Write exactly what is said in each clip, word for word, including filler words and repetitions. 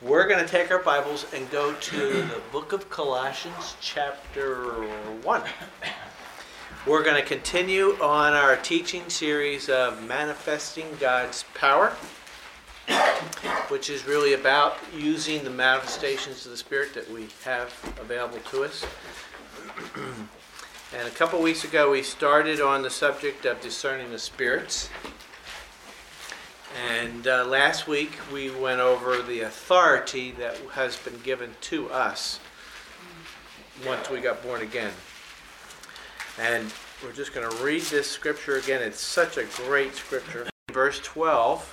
We're going to take our Bibles and go to the book of Colossians, chapter one. We're going to continue on our teaching series of manifesting God's power, which is really about using the manifestations of the Spirit that we have available to us. And a couple weeks ago, we started on the subject of discerning the spirits. And uh, last week, we went over the authority that has been given to us once we got born again. And we're just going to read this scripture again. It's such a great scripture. Verse twelve,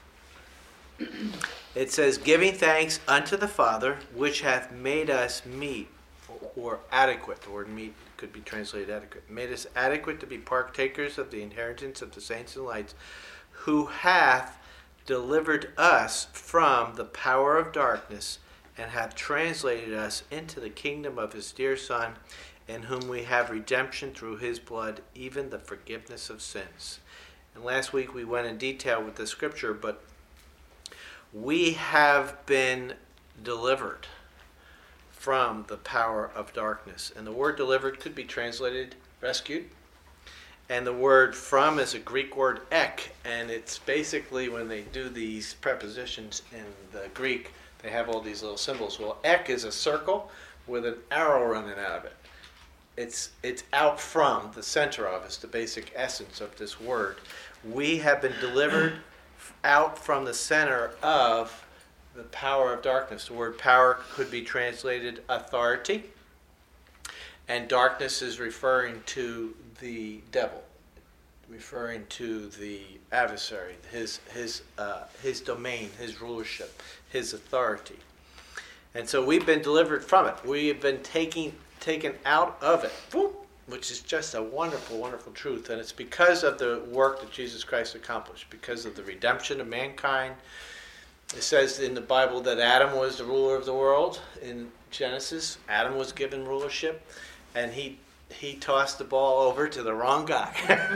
it says, "Giving thanks unto the Father, which hath made us meet," or adequate. The word meet could be translated adequate. "Made us adequate to be partakers of the inheritance of the saints and lights, who hath delivered us from the power of darkness, and hath translated us into the kingdom of his dear Son, in whom we have redemption through his blood, even the forgiveness of sins." And last week we went in detail with the scripture, but we have been delivered from the power of darkness. And the word delivered could be translated rescued. And the word from is a Greek word ek, and it's basically when they do these prepositions in the Greek, they have all these little symbols. Well, ek is a circle with an arrow running out of it. It's it's out from, the center of, it's the basic essence of this word. We have been delivered out from the center of the power of darkness. The word power could be translated authority, and darkness is referring to the devil, referring to the adversary, his his uh, his domain, his rulership, his authority. And so we've been delivered from it. We have been taking taken out of it, which is just a wonderful, wonderful truth. And it's because of the work that Jesus Christ accomplished, because of the redemption of mankind. It says in the Bible that Adam was the ruler of the world. In Genesis, Adam was given rulership, and he he tossed the ball over to the wrong guy.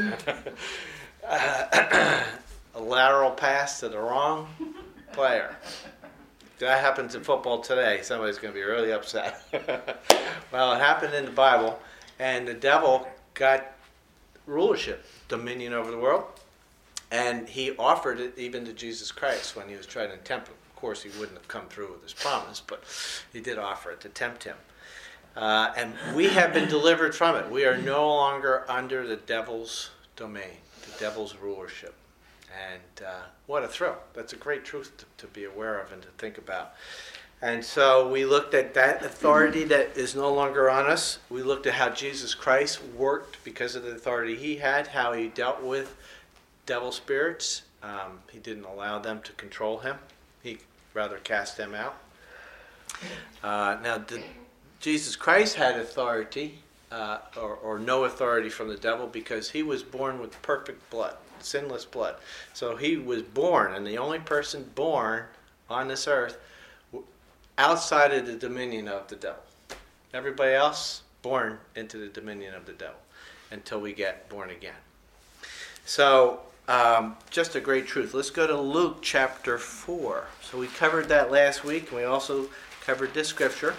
uh, a lateral pass to the wrong player. If that happens in football today, somebody's going to be really upset. Well, it happened in the Bible, and the devil got rulership, dominion over the world, and he offered it even to Jesus Christ when he was trying to tempt him. Of course, he wouldn't have come through with his promise, but he did offer it to tempt him. Uh, and we have been delivered from it. We are no longer under the devil's domain, the devil's rulership. And uh, what a thrill. That's a great truth to, to be aware of and to think about. And so we looked at that authority that is no longer on us. We looked at how Jesus Christ worked because of the authority he had, how he dealt with devil spirits. Um, he didn't allow them to control him. He rather cast them out. Uh, now, did Jesus Christ had authority, uh, or, or no authority from the devil, because he was born with perfect blood, sinless blood. So he was born, and the only person born on this earth outside of the dominion of the devil. Everybody else born into the dominion of the devil until we get born again. So um, just a great truth. Let's go to Luke chapter four. So we covered that last week, and we also covered this scripture.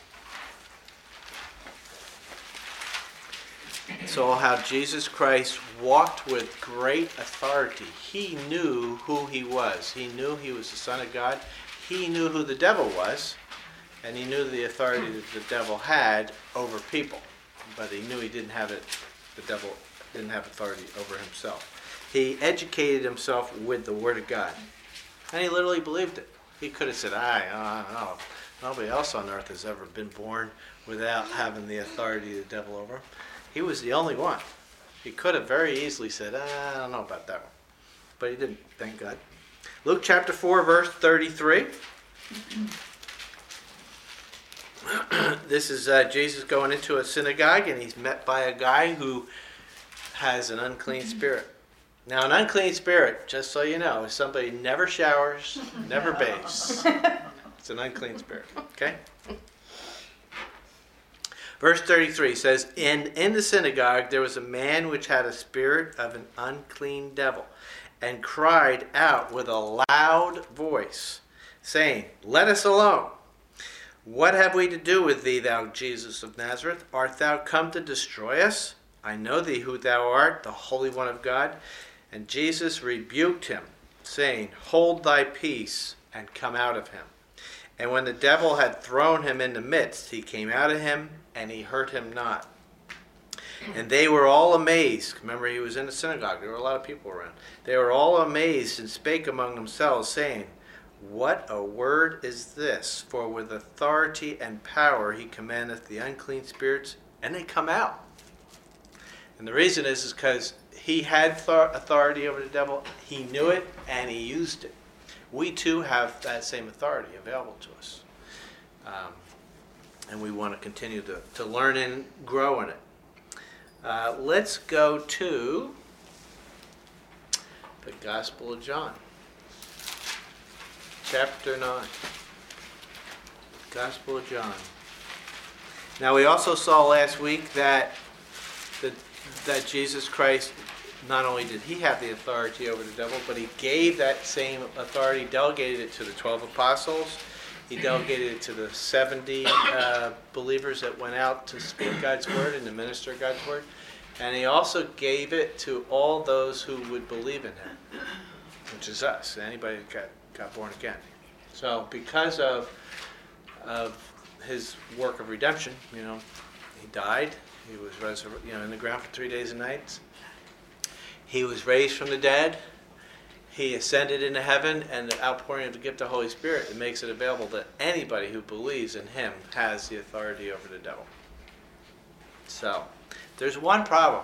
So how Jesus Christ walked with great authority. He knew who he was. He knew he was the Son of God. He knew who the devil was, and he knew the authority that the devil had over people. But he knew he didn't have it. The devil didn't have authority over himself. He educated himself with the Word of God, and he literally believed it. He could have said, "I, I don't know. Nobody else on earth has ever been born without having the authority of the devil over him." He was the only one. He could have very easily said, I don't know about that one. But he didn't, thank God. Luke chapter four, verse thirty-three. This is uh, Jesus going into a synagogue, and he's met by a guy who has an unclean spirit. Now, an unclean spirit, just so you know, is somebody who never showers, never bathes. It's an unclean spirit, okay? Verse thirty-three says, And in the synagogue there was a man which had a spirit of an unclean devil, and cried out with a loud voice, saying, Let us alone. What have we to do with thee, thou Jesus of Nazareth? Art thou come to destroy us? I know thee who thou art, the Holy One of God. And Jesus rebuked him, saying, Hold thy peace, and come out of him. And when the devil had thrown him in the midst, he came out of him, and he hurt him not. And they were all amazed. Remember, he was in the synagogue. There were a lot of people around. They were all amazed and spake among themselves, saying, What a word is this? For with authority and power he commandeth the unclean spirits, and they come out. And the reason is is because he had th- authority over the devil. He knew it, and he used it. We too have that same authority available to us. Um, and we want to continue to, to learn and grow in it. Uh, let's go to the Gospel of John, chapter nine. Gospel of John. Now, we also saw last week that the, that Jesus Christ, not only did he have the authority over the devil, but he gave that same authority, delegated it to the twelve apostles. He delegated it to the seventy uh, believers that went out to speak God's word and to minister God's word. And he also gave it to all those who would believe in him, which is us, anybody that got, got born again. So because of, of his work of redemption, you know, he died, he was resur- you know, in the ground for three days and nights. He was raised from the dead. He ascended into heaven, and the outpouring of the gift of the Holy Spirit, it makes it available that anybody who believes in him has the authority over the devil. So, there's one problem.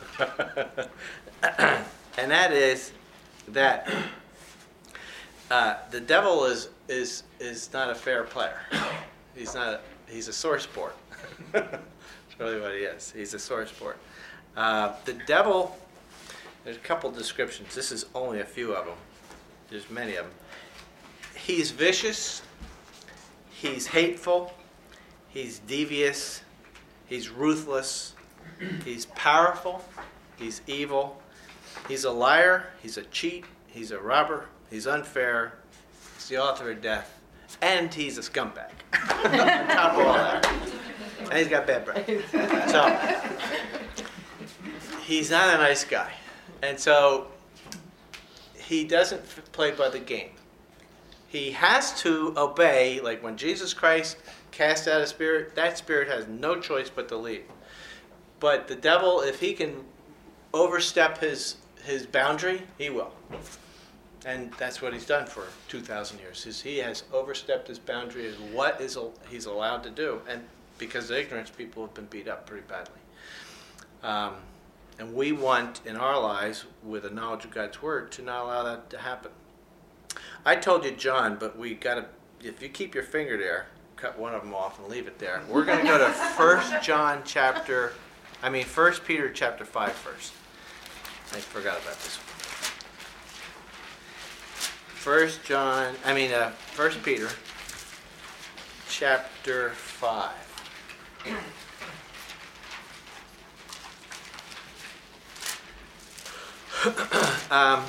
And that is that uh, the devil is is is not a fair player. He's not a, he's a sore sport. That's really what he is. He's a sore sport. Uh, the devil, there's a couple descriptions. This is only a few of them. There's many of them. He's vicious. He's hateful. He's devious. He's ruthless. He's powerful. He's evil. He's a liar. He's a cheat. He's a robber. He's unfair. He's the author of death. And he's a scumbag. On top of all that. And he's got bad breath. So, he's not a nice guy. And so, he doesn't play by the game. He has to obey, like when Jesus Christ cast out a spirit, that spirit has no choice but to leave. But the devil, if he can overstep his his boundary, he will. And that's what he's done for two thousand years. Is he has overstepped his boundary as what is he's allowed to do. And because of ignorance, people have been beat up pretty badly. Um, and we want, in our lives, with a knowledge of God's Word, to not allow that to happen. I told you John, but we got to, if you keep your finger there, cut one of them off and leave it there. We're going to go to First John chapter, I mean First Peter chapter five first. I forgot about this one. First John, I mean uh, First Peter chapter five. um,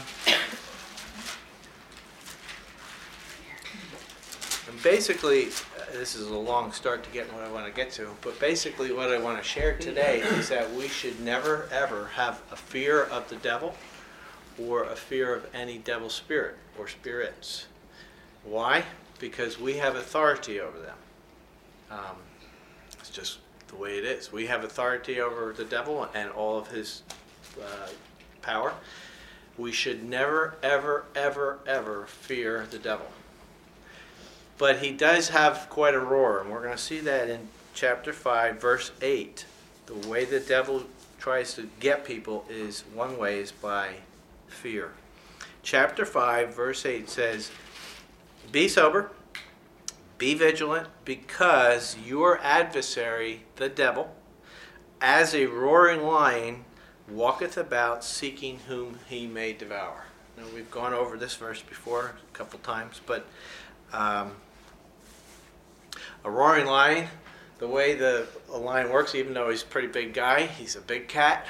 and basically, uh, this is a long start to getting what I want to get to, but basically what I want to share today is that we should never ever have a fear of the devil or a fear of any devil spirit or spirits. Why? Because we have authority over them. Um, it's just the way it is. We have authority over the devil and all of his uh, power. We should never, ever, ever, ever fear the devil. But he does have quite a roar, and we're going to see that in chapter five, verse eight. The way the devil tries to get people is one way is by fear. Chapter five, verse eight says, Be sober, be vigilant, because your adversary, the devil, as a roaring lion, walketh about seeking whom he may devour. Now, we've gone over this verse before a couple times, but um, a roaring lion, the way the a lion works, even though he's a pretty big guy, he's a big cat.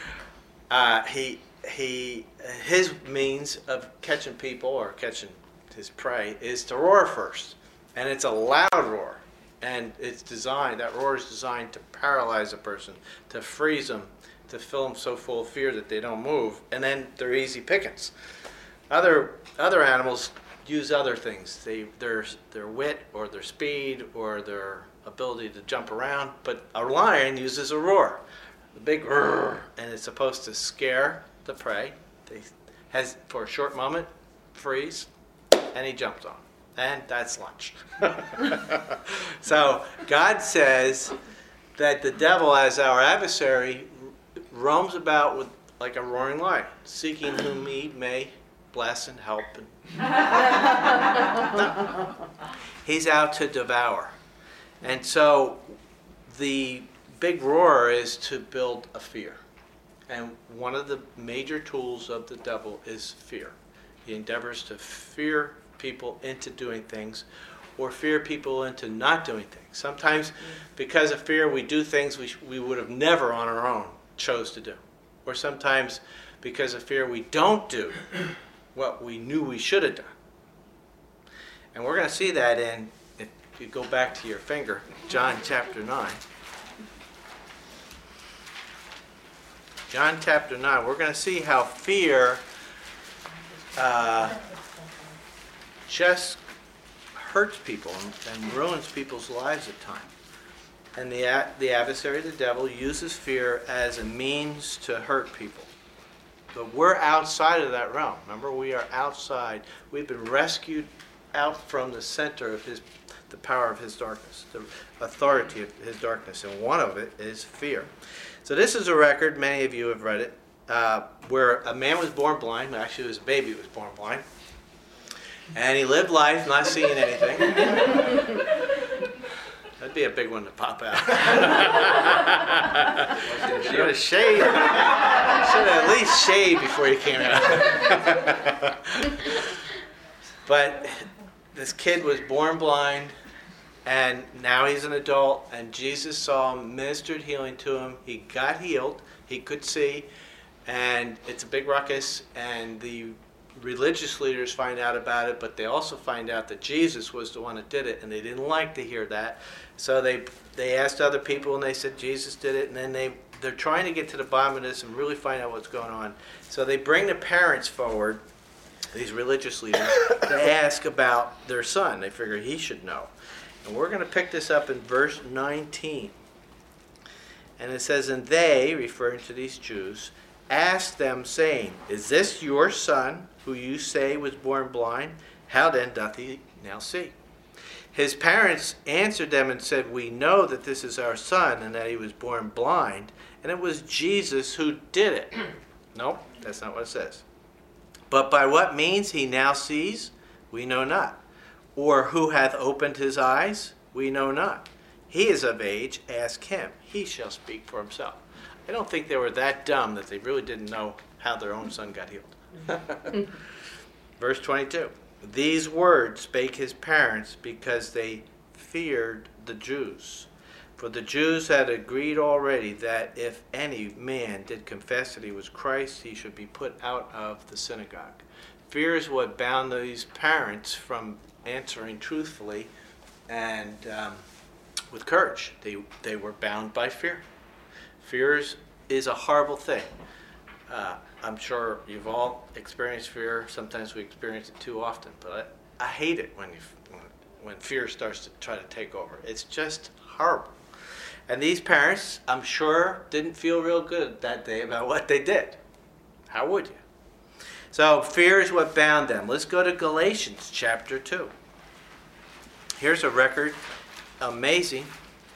uh, he he his means of catching people or catching his prey, is to roar first. And it's a loud roar. And it's designed, that roar is designed to paralyze a person, to freeze them, to fill them so full of fear that they don't move. And then they're easy pickings. Other other animals use other things. They their their wit or their speed or their ability to jump around. But a lion uses a roar, a big roar, and it's supposed to scare the prey. They has for a short moment, freeze, and he jumps on, and that's lunch. So God says that the devil, as our adversary, roams about with like a roaring lion, seeking whom he may bless and help. And no. He's out to devour. And so the big roar is to build a fear. And one of the major tools of the devil is fear. He endeavors to fear people into doing things or fear people into not doing things. Sometimes because of fear we do things we, sh- we would have never on our own chose to do. Or sometimes because of fear we don't do what we knew we should have done. And we're going to see that in, if you go back to your finger, John chapter nine. John chapter nine, we're going to see how fear uh, just hurts people and, and ruins people's lives at times. And the, the adversary, the devil, uses fear as a means to hurt people. But we're outside of that realm. Remember, we are outside. We've been rescued out from the center of his, the power of his darkness, the authority of his darkness. And one of it is fear. So this is a record, many of you have read it, uh, where a man was born blind. Actually, his baby was born blind. And he lived life not seeing anything. That'd be a big one to pop out. You should have shaved. You should have at least shaved before you came out. But this kid was born blind, and now he's an adult, and Jesus saw him, ministered healing to him. He got healed. He could see, and it's a big ruckus, and the religious leaders find out about it, but they also find out that Jesus was the one that did it, and they didn't like to hear that. So they they asked other people, and they said Jesus did it, and then they, they're trying to get to the bottom of this and really find out what's going on. So they bring the parents forward, these religious leaders, to ask about their son. They figure he should know. And we're going to pick this up in verse nineteen. And it says, and they, referring to these Jews, asked them, saying, is this your son, who you say was born blind? How then doth he now see? His parents answered them and said, we know that this is our son, and that he was born blind, and it was Jesus who did it. Nope, that's not what it says. But by what means he now sees, we know not. Or who hath opened his eyes, we know not. He is of age, ask him. He shall speak for himself. I don't think they were that dumb that they really didn't know how their own son got healed. Verse twenty-two. These words spake his parents because they feared the Jews. For the Jews had agreed already that if any man did confess that he was Christ, he should be put out of the synagogue. Fear is what bound these parents from answering truthfully and um, with courage. They, they were bound by fear. Fear is, is a horrible thing. Uh, I'm sure you've all experienced fear. Sometimes we experience it too often, but I, I hate it when, you, when when fear starts to try to take over. It's just horrible. And these parents, I'm sure, didn't feel real good that day about what they did. How would you? So fear is what bound them. Let's go to Galatians chapter two. Here's a record, amazing,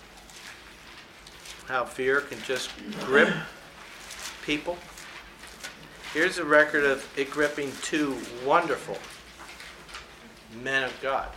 how fear can just grip people. Here's a record of it gripping two wonderful men of God.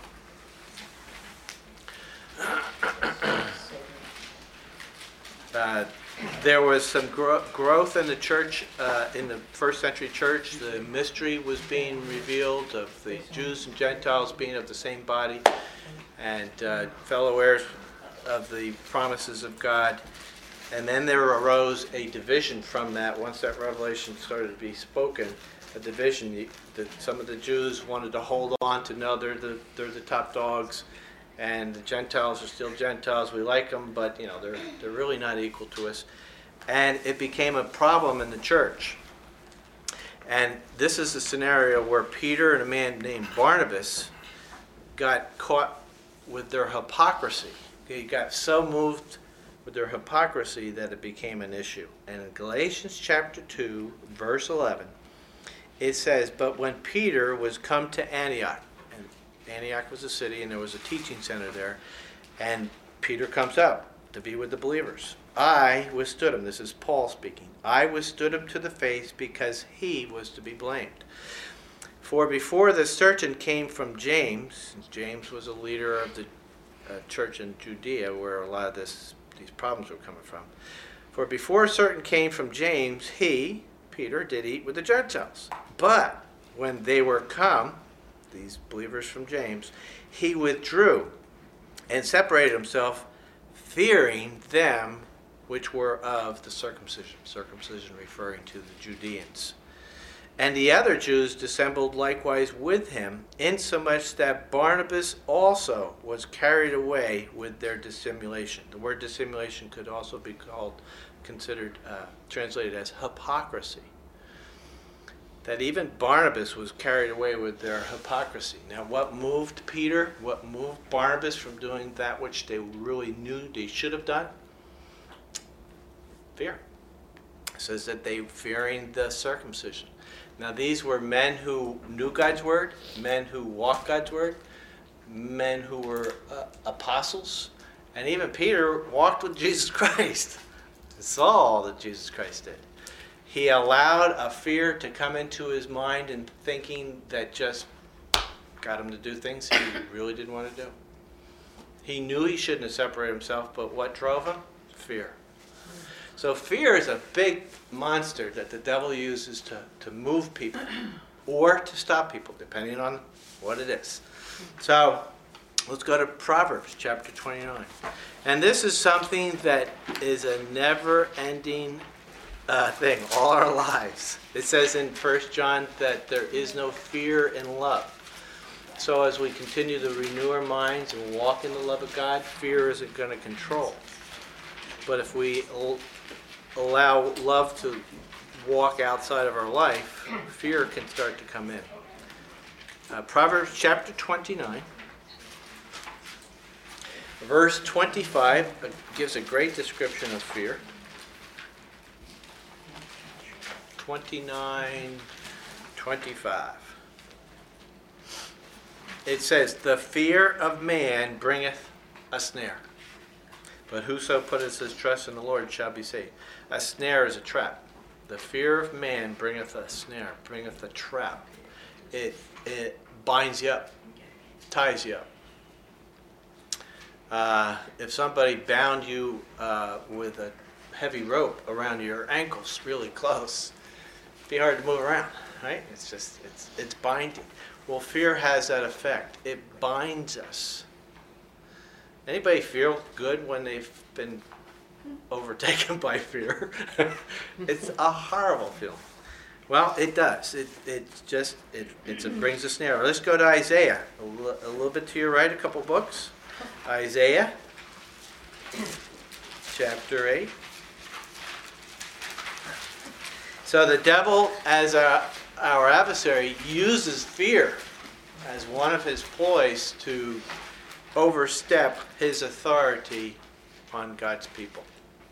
Uh, there was some gro- growth in the church, uh, in the first century church. The mystery was being revealed of the Jews and Gentiles being of the same body and uh, fellow heirs of the promises of God. And then there arose a division from that once that revelation started to be spoken. a division. The, the, some of the Jews wanted to hold on to, no, they're the they're the top dogs, and the Gentiles are still Gentiles. We like them, but you know they're they're really not equal to us, and it became a problem in the church. And this is a scenario where Peter and a man named Barnabas got caught with their hypocrisy. They got so moved with their hypocrisy that it became an issue. And in Galatians chapter two, verse eleven, it says, "But when Peter was come to Antioch," and Antioch was a city and there was a teaching center there, and Peter comes up to be with the believers. "I withstood him," this is Paul speaking, "I withstood him to the face because he was to be blamed. For before the certain came from James," James was a leader of the uh, church in Judea where a lot of this these problems were coming from. "For before certain came from James, he," Peter, "did eat with the Gentiles. But when they were come," these believers from James, "he withdrew and separated himself, fearing them which were of the circumcision." Circumcision referring to the Judeans. "And the other Jews dissembled likewise with him, insomuch that Barnabas also was carried away with their dissimulation." The word dissimulation could also be called, considered, uh, translated as hypocrisy. That even Barnabas was carried away with their hypocrisy. Now, what moved Peter? What moved Barnabas from doing that which they really knew they should have done? Fear. It says that they fearing the circumcision. Now, these were men who knew God's word, men who walked God's word, men who were uh, apostles, and even Peter walked with Jesus Christ. He saw all that Jesus Christ did. He allowed a fear to come into his mind and thinking that just got him to do things he really didn't want to do. He knew he shouldn't have separated himself, but what drove him? Fear. So fear is a big monster that the devil uses to, to move people or to stop people, depending on what it is. So let's go to Proverbs chapter twenty-nine. And this is something that is a never-ending uh, thing all our lives. It says in First John that there is no fear in love. So as we continue to renew our minds and walk in the love of God, fear isn't going to control. But if we allow love to walk outside of our life, fear can start to come in. Uh, Proverbs chapter twenty-nine, verse twenty-five gives a great description of fear. twenty-nine, twenty-five. It says, "The fear of man bringeth a snare, but whoso putteth his trust in the Lord shall be saved." A snare is a trap. The fear of man bringeth a snare, bringeth a trap. It it binds you up, ties you up. Uh, if somebody bound you uh, with a heavy rope around your ankles really close, it'd be hard to move around, right? It's just, it's it's binding. Well, fear has that effect. It binds us. Anybody feel good when they've been overtaken by fear? It's a horrible feeling. Well, it does. It it just it it's, it brings a snare. Let's go to Isaiah. A, l- a little bit to your right, a couple books. Isaiah, chapter eight. So the devil, as a, our adversary, uses fear as one of his ploys to overstep his authority on God's people.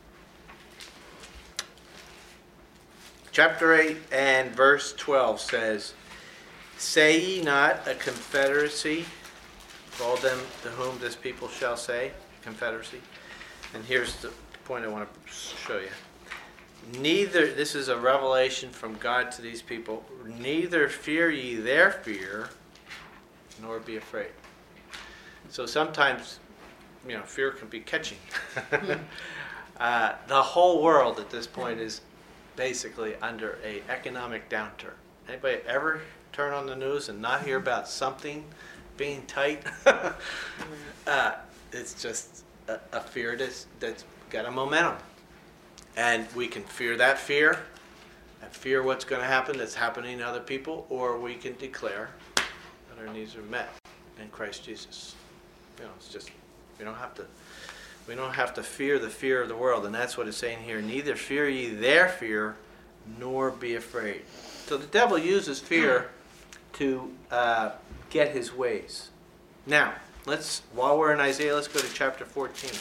Chapter eight and verse twelve says, "Say ye not a confederacy, to all them to whom this people shall say," confederacy. And here's the point I want to show you. Neither, this is a revelation from God to these people, "neither fear ye their fear, nor be afraid." So sometimes, you know, fear can be catching. uh, the whole world at this point is basically under a economic downturn. Anybody ever turn on the news and not hear about something being tight? uh, it's just a, a fear that's, that's got a momentum. And we can fear that fear, and fear what's going to happen that's happening to other people, or we can declare that our needs are met in Christ Jesus. You know, it's just, we don't have to, we don't have to fear the fear of the world, and that's what it's saying here. Neither fear ye their fear, nor be afraid. So the devil uses fear to uh, get his ways. Now, let's, while we're in Isaiah, let's go to chapter fourteen.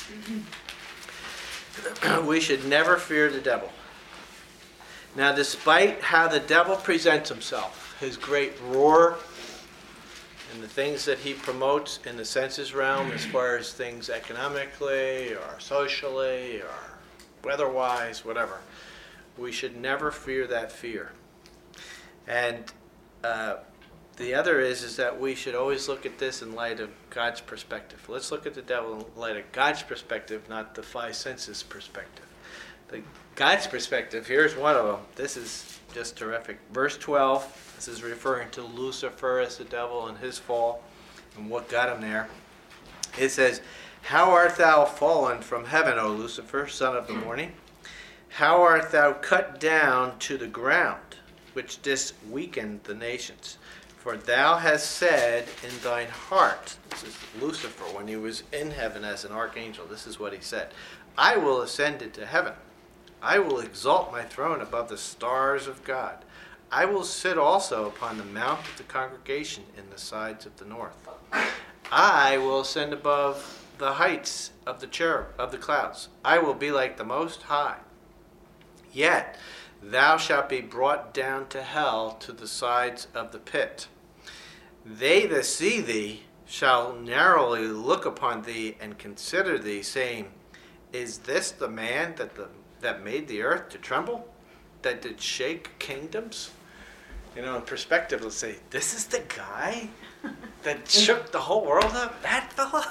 We should never fear the devil. Now, despite how the devil presents himself, his great roar, and the things that he promotes in the senses realm as far as things economically or socially or weather-wise, whatever, we should never fear that fear. And uh, the other is, is that we should always look at this in light of God's perspective. Let's look at the devil in light of God's perspective, not the five senses perspective. The God's perspective, here's one of them. This is just terrific. Verse twelve, this is referring to Lucifer as the devil and his fall and what got him there. It says, "How art thou fallen from heaven, O Lucifer, son of the morning? How art thou cut down to the ground, which didst weaken the nations? For thou hast said in thine heart," this is Lucifer when he was in heaven as an archangel, this is what he said, "I will ascend into heaven. I will exalt my throne above the stars of God. I will sit also upon the mount of the congregation in the sides of the north. I will ascend above the heights of the cherub of the clouds. I will be like the Most High. Yet thou shalt be brought down to hell, to the sides of the pit. They that see thee shall narrowly look upon thee and consider thee, saying, Is this the man that the that made the earth to tremble, that did shake kingdoms?" You know, in perspective, let's say, this is the guy that shook the whole world up? That fella?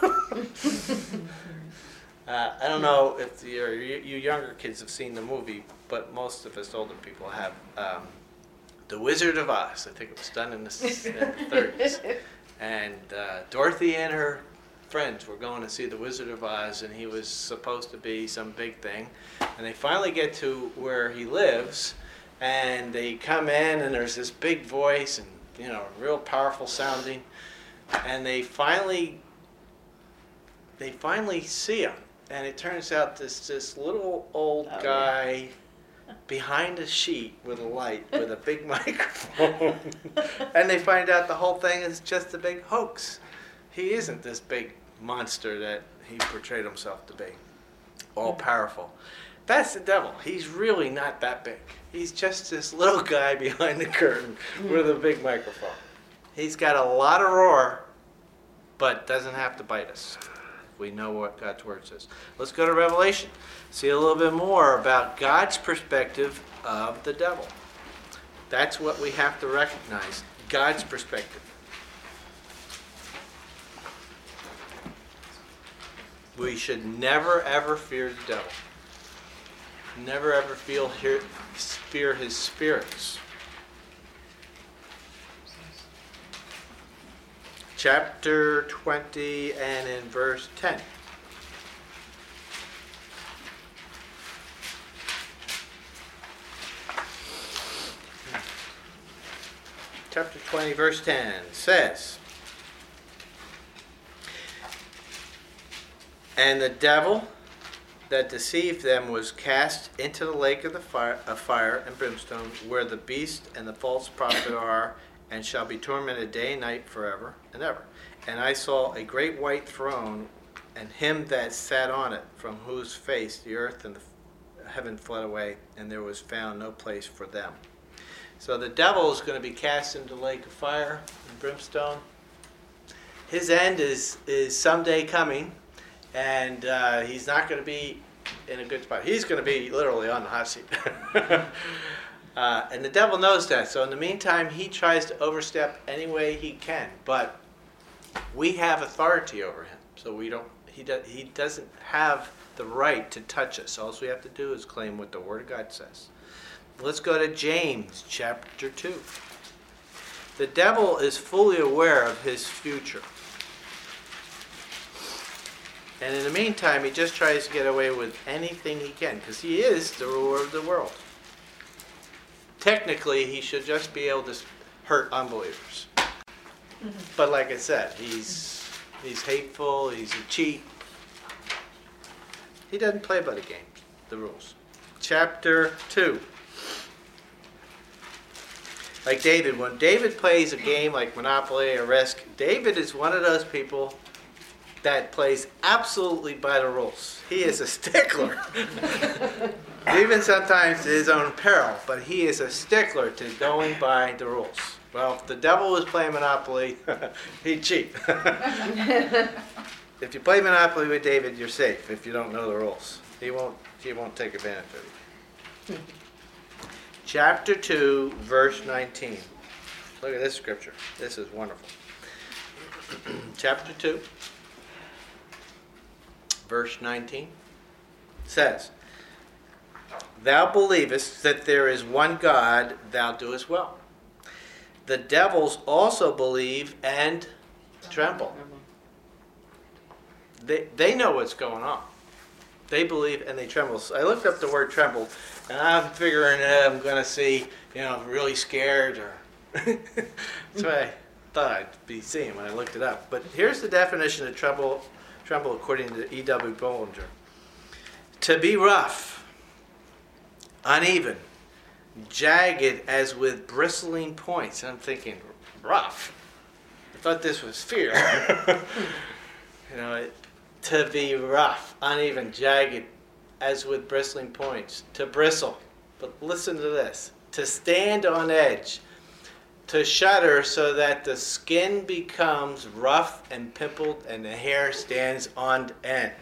uh, I don't know if you you younger kids have seen the movie, but most of us older people have. Um, The Wizard of Oz. I think it was done in the, in the thirties. And uh, Dorothy and her friends were going to see The Wizard of Oz, and he was supposed to be some big thing. And they finally get to where he lives, and they come in, and there's this big voice, and you know, real powerful sounding. And they finally, they finally see him, and it turns out this this little old oh, guy. Yeah. Behind a sheet with a light, with a big microphone. And they find out the whole thing is just a big hoax. He isn't this big monster that he portrayed himself to be, all powerful. That's the devil. He's really not that big. He's just this little guy behind the curtain with a big microphone. He's got a lot of roar, but doesn't have to bite us. We know what God's word says. Let's go to Revelation. See a little bit more about God's perspective of the devil. That's what we have to recognize. God's perspective. We should never ever fear the devil. Never ever feel hear, fear his spirits. Chapter twenty and in verse ten. Chapter twenty, verse ten says, "And the devil that deceived them was cast into the lake of the fire, of fire and brimstone, where the beast and the false prophet are, and shall be tormented day and night forever and ever. And I saw a great white throne, and him that sat on it, from whose face the earth and the heaven fled away, and there was found no place for them." So the devil is going to be cast into the lake of fire and brimstone. His end is, is someday coming, and uh, he's not going to be in a good spot. He's going to be literally on the hot seat. Uh, and the devil knows that. So in the meantime, he tries to overstep any way he can. But we have authority over him. So we don't. He do, he doesn't have the right to touch us. All we have to do is claim what the Word of God says. Let's go to James chapter two. The devil is fully aware of his future. And in the meantime, he just tries to get away with anything he can, because he is the ruler of the world. technically he should just be able to hurt unbelievers. Mm-hmm. But like I said, he's he's hateful, he's a cheat. He doesn't play by the game, the rules. Chapter two. Like David, when David plays a game like Monopoly or Risk, David is one of those people that plays absolutely by the rules. He is a stickler. Even sometimes to his own peril, but he is a stickler to going by the rules. Well, if the devil was playing Monopoly, he'd cheat. If you play Monopoly with David, you're safe if you don't know the rules. He won't, he won't take advantage of you. Chapter two, verse nineteen. Look at this scripture. This is wonderful. Chapter two, verse nineteen says, "Thou believest that there is one God, thou doest well. The devils also believe and tremble." They, they know what's going on. They believe and they tremble. So I looked up the word tremble, and I'm figuring uh, I'm going to see, you know, really scared. Or That's what I thought I'd be seeing when I looked it up. But here's the definition of tremble, tremble according to E W Bollinger. To be rough, uneven, jagged as with bristling points. And I'm thinking, rough? I thought this was fear. you know, it, to be rough, uneven, jagged as with bristling points. To bristle. But listen to this. To stand on edge. To shudder so that the skin becomes rough and pimpled and the hair stands on end.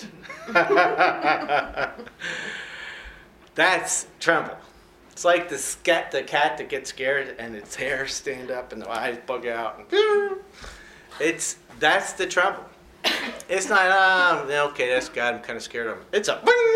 That's tremble. It's like the scat, the cat that gets scared and its hair stand up and the eyes bug out. And it's that's the tremble. It's not, um, okay, that's God, I'm kind of scared of him. It's a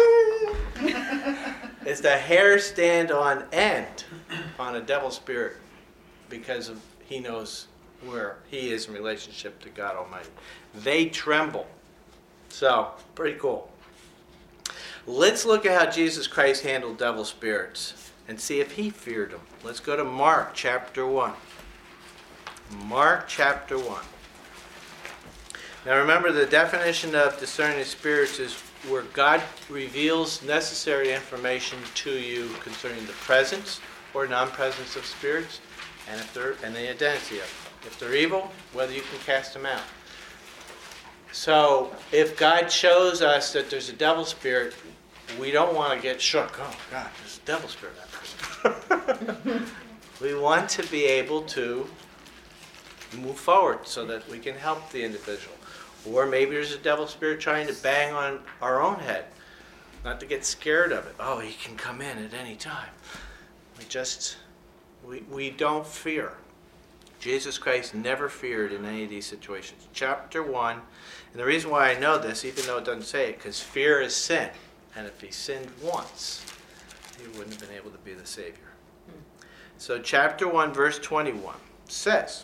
it's the hair stand on end on a devil spirit because of he knows where he is in relationship to God Almighty. They tremble. So, pretty cool. Let's look at how Jesus Christ handled devil spirits and see if he feared them. Let's go to Mark chapter one. Mark chapter one. Now remember, the definition of discerning spirits is where God reveals necessary information to you concerning the presence or non-presence of spirits, and if they're and the identity of them. If they're evil, whether you can cast them out. So if God shows us that there's a devil spirit, we don't want to get shook. Oh God, there's a devil spirit in that person. We want to be able to move forward so that we can help the individual. Or maybe there's a devil spirit trying to bang on our own head. Not to get scared of it. Oh, he can come in at any time. We just, we, we don't fear. Jesus Christ never feared in any of these situations. Chapter one, and the reason why I know this, even though it doesn't say it, because fear is sin. And if he sinned once, he wouldn't have been able to be the Savior. So chapter one, verse twenty-one says,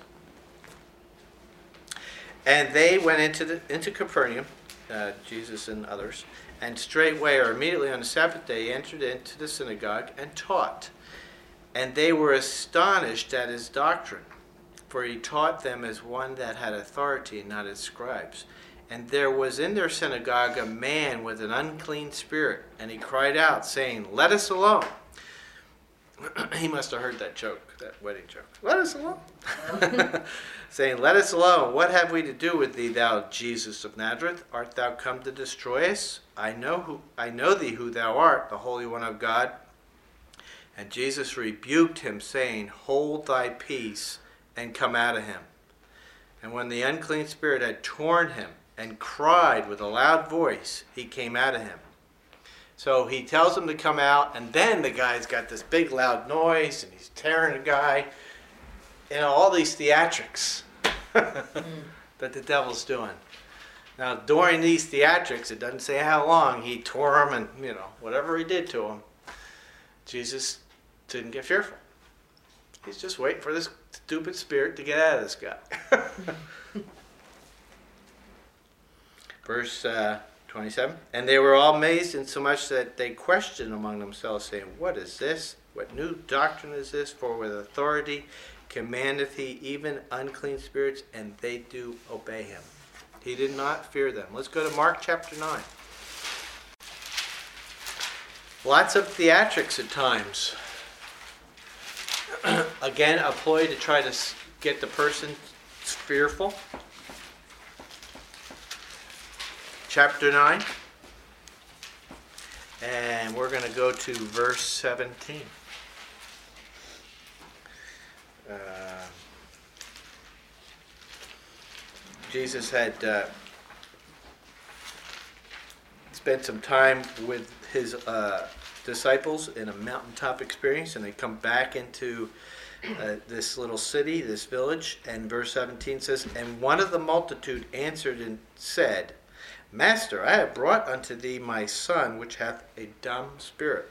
"And they went into the, into Capernaum," uh, Jesus and others, "and straightway or immediately on the Sabbath day entered into the synagogue and taught. And they were astonished at his doctrine, for he taught them as one that had authority, not as scribes. And there was in their synagogue a man with an unclean spirit, and he cried out, saying, Let us alone." He must have heard that joke, that wedding joke. "Let us alone." Saying, "Let us alone. What have we to do with thee, thou Jesus of Nazareth? Art thou come to destroy us? I know who I know thee who thou art, the Holy One of God." And Jesus rebuked him, saying, "Hold thy peace, and come out of him." And when the unclean spirit had torn him and cried with a loud voice, he came out of him. So he tells him to come out, and then the guy's got this big loud noise, and he's tearing the guy. You know, all these theatrics that the devil's doing. Now, during these theatrics, it doesn't say how long, he tore him and, you know, whatever he did to him, Jesus didn't get fearful. He's just waiting for this stupid spirit to get out of this guy. Verse uh, twenty-seven. "And they were all amazed insomuch that they questioned among themselves, saying, What is this? What new doctrine is this? For with authority commandeth he even unclean spirits, and they do obey him. He did not fear them. Let's go to Mark chapter nine. Lots of theatrics at times. Again, a ploy to try to get the person fearful. Chapter nine. And we're going to go to verse seventeen. Uh, Jesus had uh, spent some time with his uh, disciples in a mountaintop experience, and they come back into uh, this little city, this village, and verse seventeen says, "And one of the multitude answered and said, Master, I have brought unto thee my son, which hath a dumb spirit."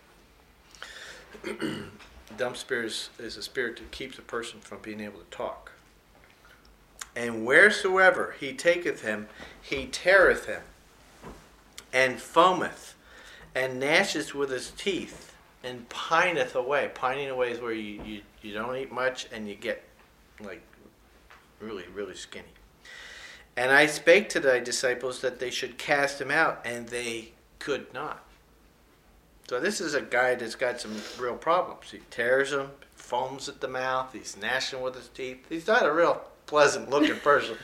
Dumb spirit is, is a spirit that keeps a person from being able to talk. "And wheresoever he taketh him, he teareth him, and foameth, and gnasheth with his teeth, and pineth away." Pining away is where you, you, you don't eat much, and you get like really, really skinny. "And I spake to thy disciples that they should cast him out, and they could not." So this is a guy that's got some real problems. He tears them, foams at the mouth, he's gnashing with his teeth. He's not a real pleasant looking person.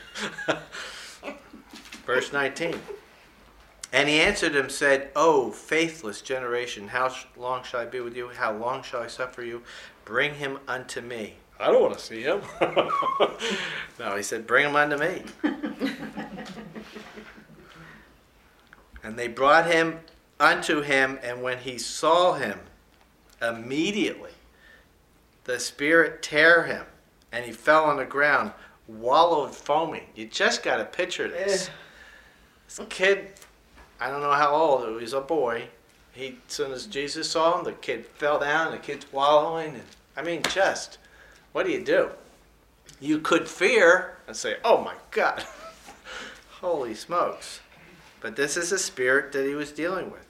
Verse nineteen. "And he answered him, said, O faithless generation, how long shall I be with you? How long shall I suffer you? Bring him unto me." I don't want to see him. No, he said, "Bring him unto me." "And they brought him unto him, and when he saw him, immediately the spirit tear him, and he fell on the ground, wallowed foaming." You just got to picture this. This kid, I don't know how old, he was a boy. He, as soon as Jesus saw him, the kid fell down, the kid's wallowing. And, I mean, just, what do you do? You could fear and say, "Oh my God, holy smokes." But this is a spirit that he was dealing with.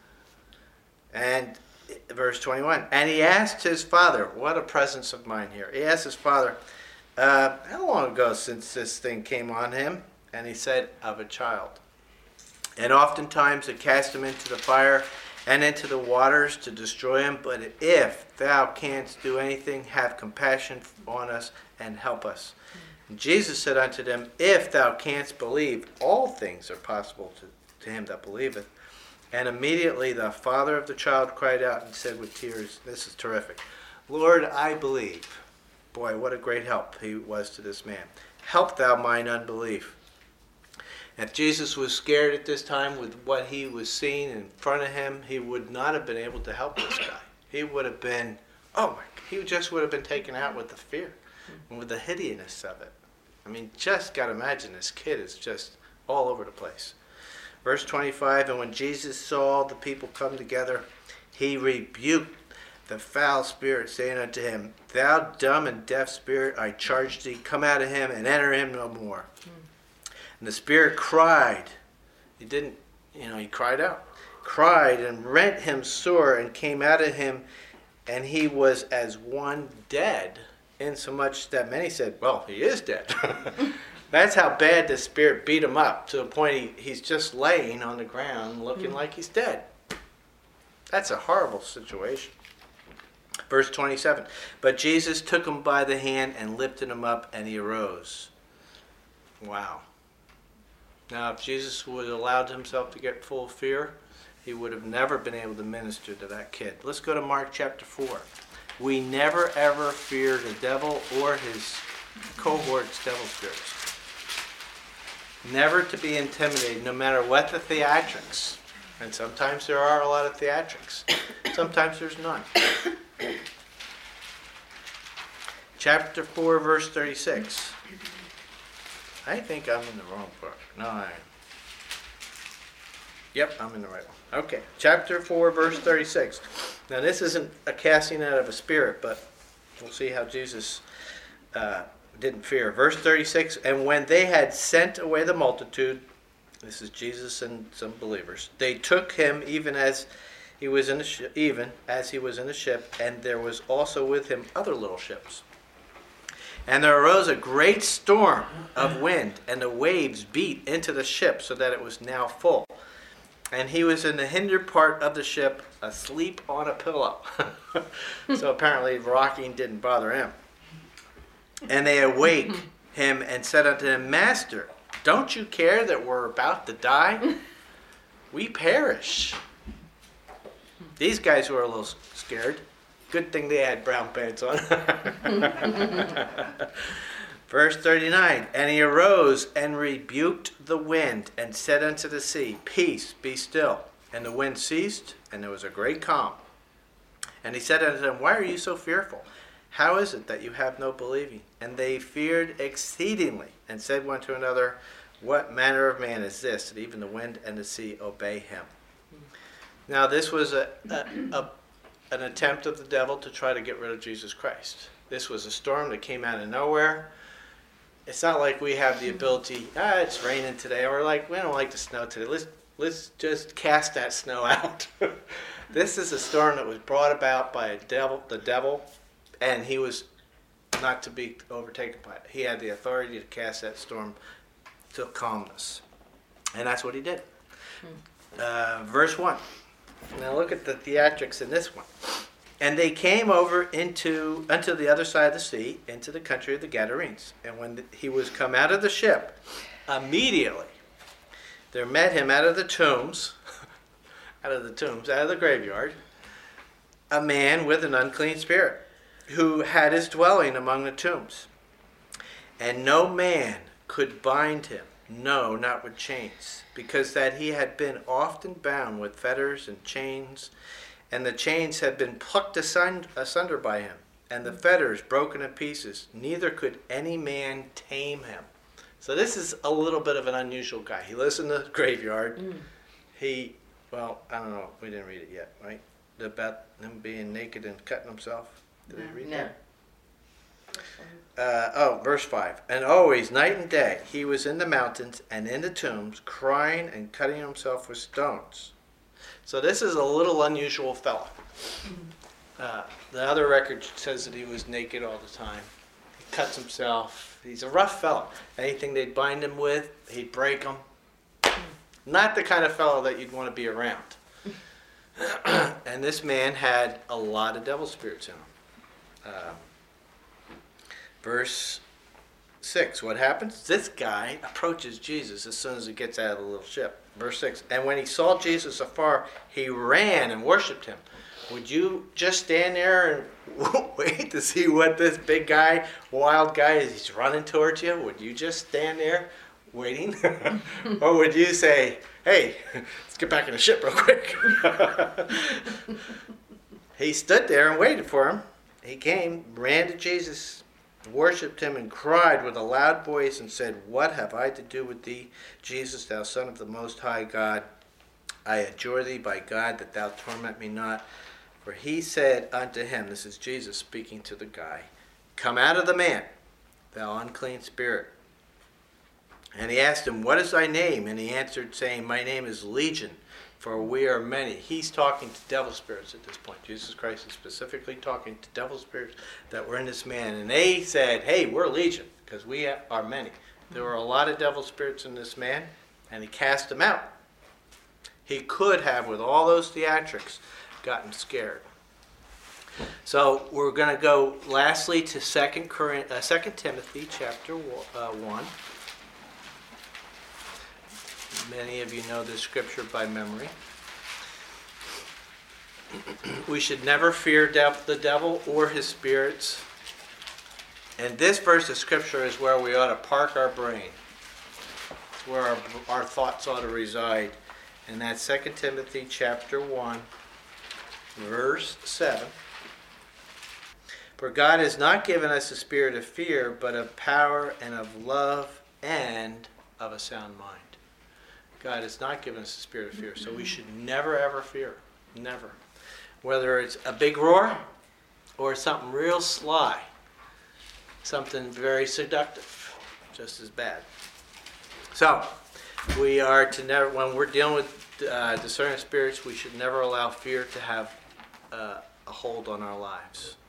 And verse twenty-one, "And he asked his father," what a presence of mind here. He asked his father, uh, "How long ago since this thing came on him?" And he said, "Of a child. And oftentimes they cast him into the fire and into the waters to destroy him. But if thou canst do anything, have compassion on us and help us." And Jesus said unto them, "If thou canst believe, all things are possible to, to him that believeth." And immediately the father of the child cried out and said with tears, this is terrific, "Lord, I believe." Boy, what a great help he was to this man. "Help thou mine unbelief." If Jesus was scared at this time with what he was seeing in front of him, he would not have been able to help this guy. He would have been, oh my, he just would have been taken out with the fear and with the hideousness of it. I mean, just got to imagine this kid is just all over the place. Verse twenty-five, "And when Jesus saw the people come together, he rebuked the foul spirit, saying unto him, Thou dumb and deaf spirit, I charge thee, come out of him and enter him no more. Mm. And the spirit cried. He didn't, you know, he cried out. Cried and rent him sore and came out of him, and he was as one dead, insomuch that many said, well, he is dead. That's how bad the spirit beat him up, to the point he, he's just laying on the ground looking mm. like he's dead. That's a horrible situation. Verse twenty-seven, "But Jesus took him by the hand and lifted him up, and he arose." Wow. Now, if Jesus would have allowed himself to get full of fear, he would have never been able to minister to that kid. Let's go to Mark chapter four. We never ever fear the devil or his cohort's devil spirits. Never to be intimidated, no matter what the theatrics. And sometimes there are a lot of theatrics. Sometimes there's none. Chapter four, verse thirty-six. I think I'm in the wrong book. No, I am. Yep, I'm in the right one. Okay, chapter four, verse thirty-six. Now, this isn't a casting out of a spirit, but we'll see how Jesus uh, didn't fear. Verse thirty-six, "And when they had sent away the multitude," this is Jesus and some believers, "they took him even as he was in the ship, even as he was in the ship, and there was also with him other little ships. And there arose a great storm of wind, and the waves beat into the ship, so that it was now full. And he was in the hinder part of the ship, asleep on a pillow. So apparently rocking didn't bother him. And they awake him and said unto him, Master, don't you care that we're about to die? We perish. These guys were a little scared. Good thing they had brown pants on. Verse thirty-nine, and he arose and rebuked the wind and said unto the sea, Peace, be still. And the wind ceased, and there was a great calm. And he said unto them, Why are you so fearful? How is it that you have no believing? And they feared exceedingly, and said one to another, What manner of man is this, that even the wind and the sea obey him? Now this was a, a, a an attempt of the devil to try to get rid of Jesus Christ. This was a storm that came out of nowhere. It's not like we have the ability, ah, it's raining today, or like, we don't like the snow today. Let's let's just cast that snow out. This is a storm that was brought about by a devil, the devil, and he was not to be overtaken by it. He had the authority to cast that storm to calmness. And that's what he did. Uh, verse one. Now look at the theatrics in this one. And they came over into unto the other side of the sea, into the country of the Gadarenes. And when the, he was come out of the ship, immediately there met him out of the tombs, out of the tombs, out of the graveyard, a man with an unclean spirit, who had his dwelling among the tombs. And no man could bind him, no, not with chains, because that he had been often bound with fetters and chains, and the chains had been plucked asunder by him, and the fetters broken in pieces. Neither could any man tame him. So this is a little bit of an unusual guy. He lives in the graveyard. Mm. He, well, I don't know. We didn't read it yet, right? About him being naked and cutting himself. Did no. we read no. that? Uh, oh, verse five. And always, night and day, he was in the mountains and in the tombs, crying and cutting himself with stones. So this is a little unusual fellow. Uh, the other record says that he was naked all the time. He cuts himself. He's a rough fellow. Anything they'd bind him with, he'd break them. Not the kind of fellow that you'd want to be around. And this man had a lot of devil spirits in him. Uh, verse six, what happens? This guy approaches Jesus as soon as he gets out of the little ship. Verse six, and when he saw Jesus afar, he ran and worshipped him. Would you just stand there and wait to see what this big guy, wild guy is? He's running towards you. Would you just stand there waiting? Or would you say, hey, let's get back in the ship real quick? He stood there and waited for him. He came, ran to Jesus, worshipped him, and cried with a loud voice and said, What have I to do with thee, Jesus, thou Son of the Most High God? I adjure thee by God that thou torment me not. For he said unto him, this is Jesus speaking to the guy, Come out of the man, thou unclean spirit. And he asked him, What is thy name? And he answered, saying, My name is Legion, for we are many. He's talking to devil spirits at this point. Jesus Christ is specifically talking to devil spirits that were in this man. And they said, hey, we're Legion, because we are many. There were a lot of devil spirits in this man, and he cast them out. He could have, with all those theatrics, gotten scared. So we're going to go lastly to Second Timothy chapter one. Many of you know this scripture by memory. We should never fear the devil or his spirits. And this verse of scripture is where we ought to park our brain. It's where our, our thoughts ought to reside. And that's Second Timothy chapter one, verse seven. For God has not given us a spirit of fear, but of power and of love and of a sound mind. God has not given us a spirit of fear, so we should never ever fear. Never. Whether it's a big roar or something real sly, something very seductive, just as bad. So, we are to never, when we're dealing with uh, discerning spirits, we should never allow fear to have uh, a hold on our lives.